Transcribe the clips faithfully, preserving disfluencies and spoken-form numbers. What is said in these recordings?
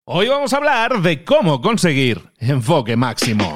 Hoy vamos a hablar de cómo conseguir enfoque máximo.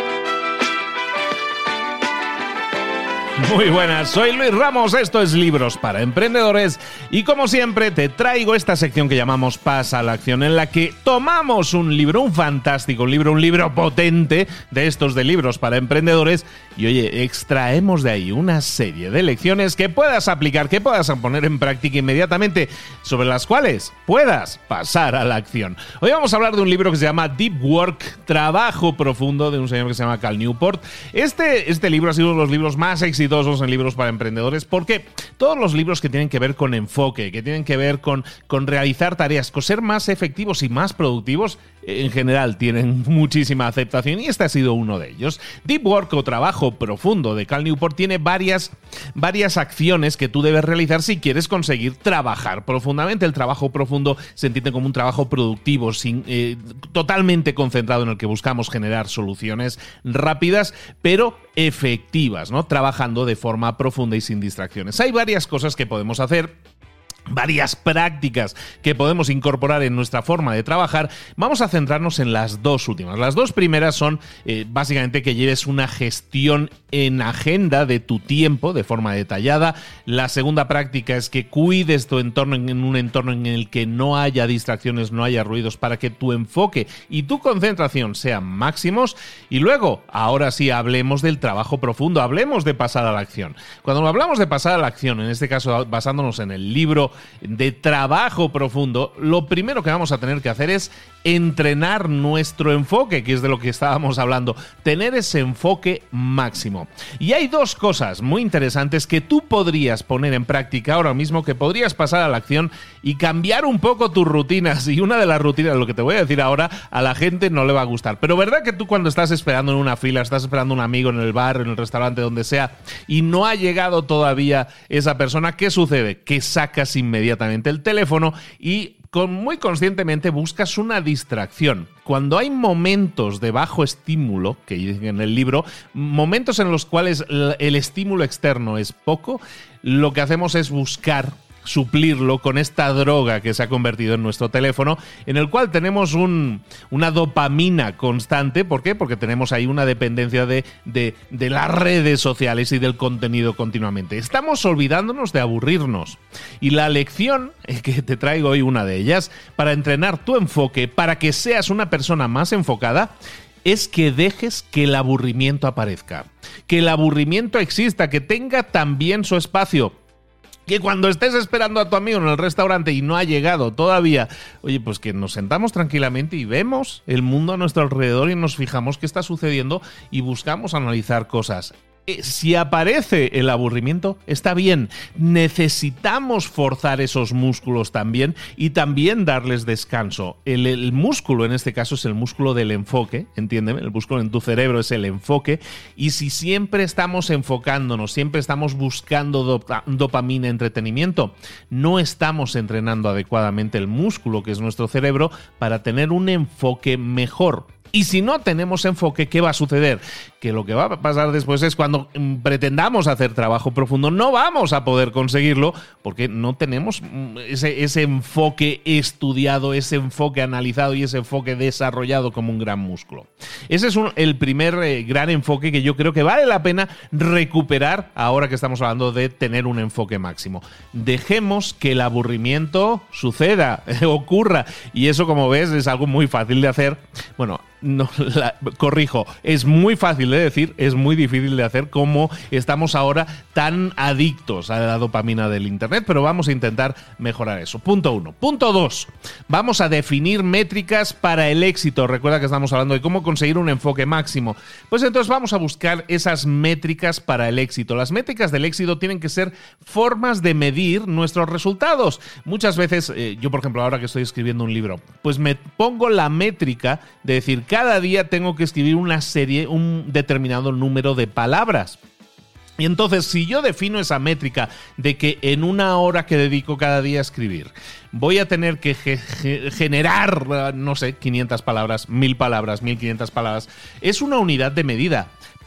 Muy buenas, soy Luis Ramos, esto es Libros para Emprendedores y como siempre te traigo esta sección que llamamos Pasa a la Acción, en la que tomamos un libro, un fantástico libro, un libro potente de estos de libros para emprendedores y oye, extraemos de ahí una serie de lecciones que puedas aplicar, que puedas poner en práctica inmediatamente, sobre las cuales puedas pasar a la acción. Hoy vamos a hablar de un libro que se llama Deep Work, Trabajo Profundo, de un señor que se llama Cal Newport. Este, este libro ha sido uno de los libros más exitosos en libros para emprendedores, porque todos los libros que tienen que ver con enfoque, que tienen que ver con, con realizar tareas, con ser más efectivos y más productivos, en general tienen muchísima aceptación y este ha sido uno de ellos. Deep Work o Trabajo Profundo de Cal Newport tiene varias, varias acciones que tú debes realizar si quieres conseguir trabajar profundamente. El trabajo profundo se entiende como un trabajo productivo, sin, eh, totalmente concentrado, en el que buscamos generar soluciones rápidas, pero efectivas, ¿no? Trabajando de forma profunda y sin distracciones. Hay varias cosas que podemos hacer, varias prácticas que podemos incorporar en nuestra forma de trabajar. Vamos a centrarnos en las dos últimas. Las dos primeras son eh, básicamente que lleves una gestión en agenda de tu tiempo de forma detallada. La segunda práctica es que cuides tu entorno en un entorno en el que no haya distracciones, no haya ruidos, para que tu enfoque y tu concentración sean máximos. Y luego, ahora sí, hablemos del trabajo profundo, hablemos de pasar a la acción. Cuando hablamos de pasar a la acción, en este caso basándonos en el libro de Trabajo Profundo, lo primero que vamos a tener que hacer es entrenar nuestro enfoque, que es de lo que estábamos hablando, tener ese enfoque máximo. Y hay dos cosas muy interesantes que tú podrías poner en práctica ahora mismo, que podrías pasar a la acción y cambiar un poco tus rutinas. Y una de las rutinas, lo que te voy a decir ahora, a la gente no le va a gustar. Pero ¿verdad que tú cuando estás esperando en una fila, estás esperando a un amigo en el bar, en el restaurante, donde sea, y no ha llegado todavía esa persona, qué sucede? Que sacas inmediatamente el teléfono y con, muy conscientemente buscas una distracción. Cuando hay momentos de bajo estímulo, que dicen en el libro, momentos en los cuales el estímulo externo es poco, lo que hacemos es buscar suplirlo con esta droga que se ha convertido en nuestro teléfono, en el cual tenemos un, una dopamina constante. ¿Por qué? Porque tenemos ahí una dependencia de, de, de las redes sociales y del contenido continuamente. Estamos olvidándonos de aburrirnos. Y la lección, que te traigo hoy una de ellas, para entrenar tu enfoque, para que seas una persona más enfocada, es que dejes que el aburrimiento aparezca, que el aburrimiento exista, que tenga también su espacio. Que cuando estés esperando a tu amigo en el restaurante y no ha llegado todavía, oye, pues que nos sentamos tranquilamente y vemos el mundo a nuestro alrededor y nos fijamos qué está sucediendo y buscamos analizar cosas. Si aparece el aburrimiento, está bien. Necesitamos forzar esos músculos también y también darles descanso. El, el músculo, en este caso, es el músculo del enfoque, entiéndeme, el músculo en tu cerebro es el enfoque, y si siempre estamos enfocándonos, siempre estamos buscando dopa, dopamina, entretenimiento, no estamos entrenando adecuadamente el músculo, que es nuestro cerebro, para tener un enfoque mejor. Y si no tenemos enfoque, ¿qué va a suceder? Que lo que va a pasar después es cuando pretendamos hacer trabajo profundo, no vamos a poder conseguirlo porque no tenemos ese, ese enfoque estudiado, ese enfoque analizado y ese enfoque desarrollado como un gran músculo. Ese es un, el primer eh, gran enfoque que yo creo que vale la pena recuperar ahora que estamos hablando de tener un enfoque máximo. Dejemos que el aburrimiento suceda, ocurra, y eso, como ves, es algo muy fácil de hacer. Bueno, no, la, corrijo, es muy fácil de decir, es muy difícil de hacer, como estamos ahora tan adictos a la dopamina del internet, pero vamos a intentar mejorar eso. Punto uno. Punto dos. Vamos a definir métricas para el éxito. Recuerda que estamos hablando de cómo conseguir un enfoque máximo. Pues entonces vamos a buscar esas métricas para el éxito. Las métricas del éxito tienen que ser formas de medir nuestros resultados. Muchas veces, eh, yo por ejemplo, ahora que estoy escribiendo un libro, pues me pongo la métrica de decir, cada día tengo que escribir una serie, un determinado número de palabras. Y entonces, si yo defino esa métrica de que en una hora que dedico cada día a escribir, voy a tener que ge- ge- generar, no sé, quinientas palabras, mil palabras, mil quinientas palabras, es una unidad de medida.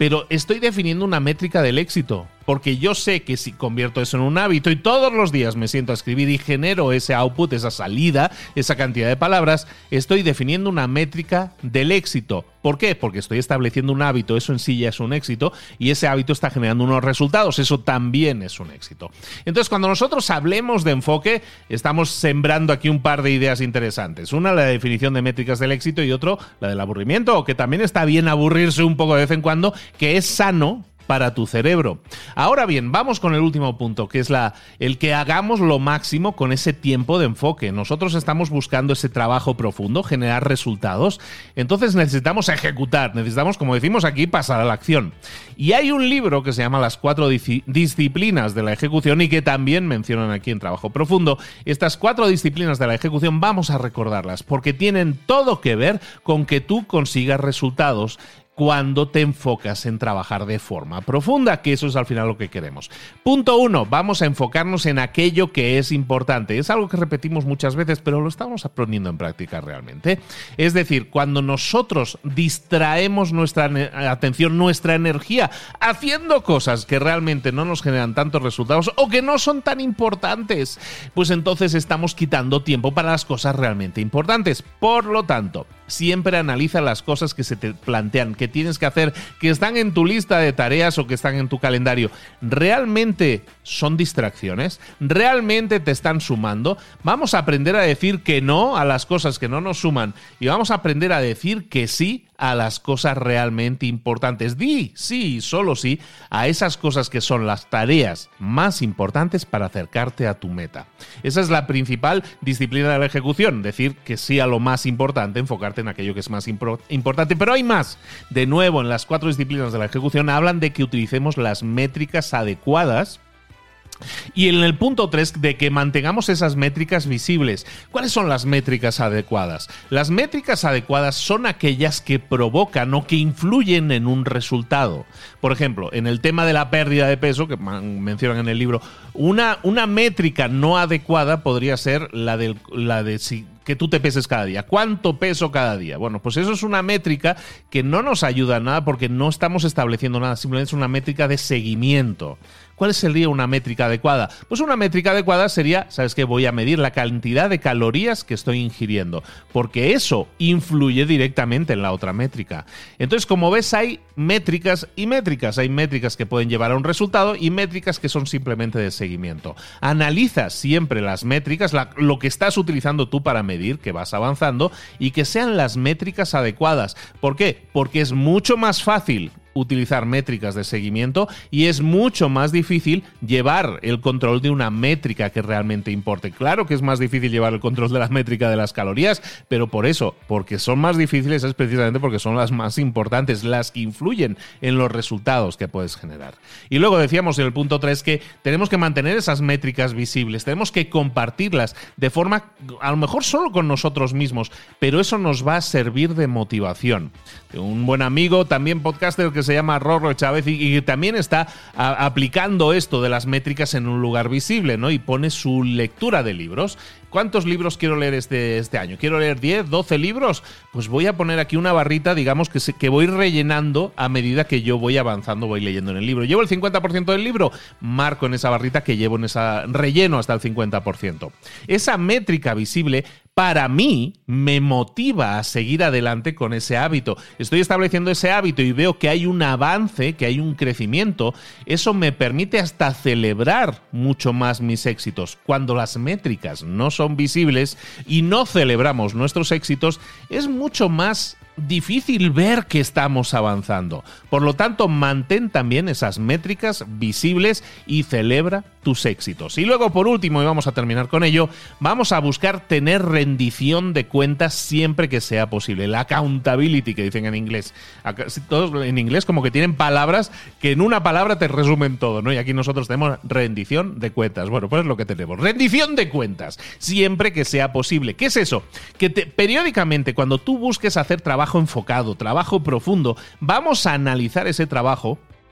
pero estoy definiendo una métrica del éxito, porque yo sé que si convierto eso en un hábito y todos los días me siento a escribir y genero ese output, esa salida, esa cantidad de palabras, estoy definiendo una métrica del éxito. ¿Por qué? Porque estoy estableciendo un hábito, eso en sí ya es un éxito, y ese hábito está generando unos resultados, eso también es un éxito. Entonces, cuando nosotros hablemos de enfoque, estamos sembrando aquí un par de ideas interesantes. Una, la definición de métricas del éxito, y otro, la del aburrimiento, o que también está bien aburrirse un poco de vez en cuando, que es sano para tu cerebro. Ahora bien, vamos con el último punto, que es la, el que hagamos lo máximo con ese tiempo de enfoque. Nosotros estamos buscando ese trabajo profundo, generar resultados, entonces necesitamos ejecutar, necesitamos, como decimos aquí, pasar a la acción. Y hay un libro que se llama Las cuatro disciplinas de la ejecución y que también mencionan aquí en Trabajo Profundo. Estas cuatro disciplinas de la ejecución vamos a recordarlas porque tienen todo que ver con que tú consigas resultados cuando te enfocas en trabajar de forma profunda, que eso es al final lo que queremos. Punto uno, vamos a enfocarnos en aquello que es importante. Es algo que repetimos muchas veces, pero lo estamos poniendo en práctica realmente. Es decir, cuando nosotros distraemos nuestra atención, nuestra energía, haciendo cosas que realmente no nos generan tantos resultados o que no son tan importantes, pues entonces estamos quitando tiempo para las cosas realmente importantes. Por lo tanto, siempre analiza las cosas que se te plantean, que tienes que hacer, que están en tu lista de tareas o que están en tu calendario. ¿Realmente son distracciones? ¿Realmente te están sumando? Vamos a aprender a decir que no a las cosas que no nos suman y vamos a aprender a decir que sí a las cosas realmente importantes. Di sí, solo sí, a esas cosas que son las tareas más importantes para acercarte a tu meta. Esa es la principal disciplina de la ejecución, decir que sí a lo más importante, enfocarte en aquello que es más impro- importante. Pero hay más. De nuevo, en las cuatro disciplinas de la ejecución hablan de que utilicemos las métricas adecuadas. Y en el punto tres, de que mantengamos esas métricas visibles. ¿Cuáles son las métricas adecuadas? Las métricas adecuadas son aquellas que provocan o que influyen en un resultado. Por ejemplo, en el tema de la pérdida de peso, que mencionan en el libro, una, una métrica no adecuada podría ser la de, la de si que tú te peses cada día. ¿Cuánto peso cada día? Bueno, pues eso es una métrica que no nos ayuda a nada porque no estamos estableciendo nada, simplemente es una métrica de seguimiento. ¿Cuál sería una métrica adecuada? Pues una métrica adecuada sería, ¿sabes qué? Voy a medir la cantidad de calorías que estoy ingiriendo, porque eso influye directamente en la otra métrica. Entonces, como ves, hay métricas y métricas. Hay métricas que pueden llevar a un resultado y métricas que son simplemente de seguimiento. Analiza siempre las métricas, la, lo que estás utilizando tú para medir que vas avanzando y que sean las métricas adecuadas. ¿Por qué? Porque es mucho más fácil utilizar métricas de seguimiento y es mucho más difícil llevar el control de una métrica que realmente importe. Claro que es más difícil llevar el control de la métrica de las calorías, pero por eso, porque son más difíciles, es precisamente porque son las más importantes, las que influyen en los resultados que puedes generar. Y luego decíamos en el punto tres que tenemos que mantener esas métricas visibles, tenemos que compartirlas de forma, a lo mejor solo con nosotros mismos, pero eso nos va a servir de motivación. Un buen amigo, también podcaster, que se llama Rorro Chávez y, y también está a, aplicando esto de las métricas en un lugar visible, ¿no? Y pone su lectura de libros. ¿Cuántos libros quiero leer este, este año? ¿Quiero leer diez, doce libros? Pues voy a poner aquí una barrita, digamos, que, se, que voy rellenando a medida que yo voy avanzando, voy leyendo en el libro. ¿Llevo el cincuenta por ciento del libro? Marco en esa barrita que llevo en esa relleno hasta el cincuenta por ciento. Esa métrica visible para mí me motiva a seguir adelante con ese hábito. Estoy estableciendo ese hábito y veo que hay un avance, que hay un crecimiento. Eso me permite hasta celebrar mucho más mis éxitos. Cuando las métricas no son visibles y no celebramos nuestros éxitos, es mucho más difícil ver que estamos avanzando. Por lo tanto, mantén también esas métricas visibles y celebra tus éxitos. Y luego, por último, y vamos a terminar con ello, vamos a buscar tener rendición de cuentas siempre que sea posible. La accountability, que dicen en inglés. Todos en inglés como que tienen palabras que en una palabra te resumen todo, ¿no? Y aquí nosotros tenemos rendición de cuentas. Bueno, pues es lo que tenemos. Rendición de cuentas, siempre que sea posible. ¿Qué es eso? Que te, periódicamente, cuando tú busques hacer trabajo enfocado, trabajo profundo, vamos a analizar ese trabajo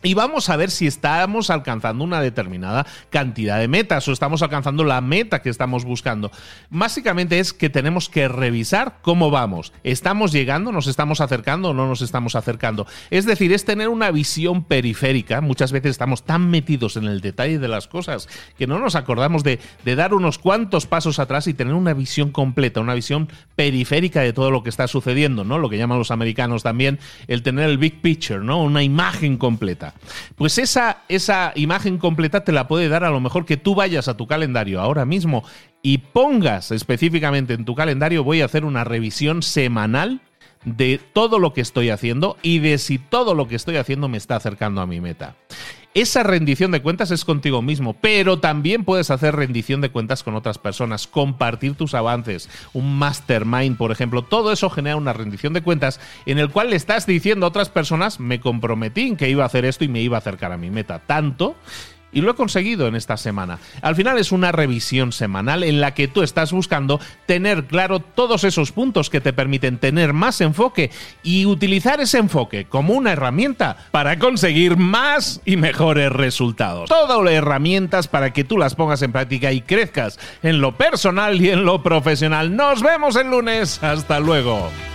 Y vamos a ver si estamos alcanzando una determinada cantidad de metas o estamos alcanzando la meta que estamos buscando. Básicamente es que tenemos que revisar cómo vamos. ¿Estamos llegando? ¿Nos estamos acercando o no nos estamos acercando? Es decir, es tener una visión periférica. Muchas veces estamos tan metidos en el detalle de las cosas que no nos acordamos de, de dar unos cuantos pasos atrás y tener una visión completa, una visión periférica de todo lo que está sucediendo, ¿no? Lo que llaman los americanos también el tener el big picture, ¿no? Una imagen completa. Pues esa, esa imagen completa te la puede dar a lo mejor que tú vayas a tu calendario ahora mismo y pongas específicamente en tu calendario: voy a hacer una revisión semanal de todo lo que estoy haciendo y de si todo lo que estoy haciendo me está acercando a mi meta. Esa rendición de cuentas es contigo mismo, pero también puedes hacer rendición de cuentas con otras personas, compartir tus avances, un mastermind, por ejemplo. Todo eso genera una rendición de cuentas en el cual le estás diciendo a otras personas: me comprometí en que iba a hacer esto y me iba a acercar a mi meta. Tanto... Y lo he conseguido en esta semana. Al final es una revisión semanal en la que tú estás buscando tener claro todos esos puntos que te permiten tener más enfoque y utilizar ese enfoque como una herramienta para conseguir más y mejores resultados. Todo herramientas para que tú las pongas en práctica y crezcas en lo personal y en lo profesional. Nos vemos el lunes. Hasta luego.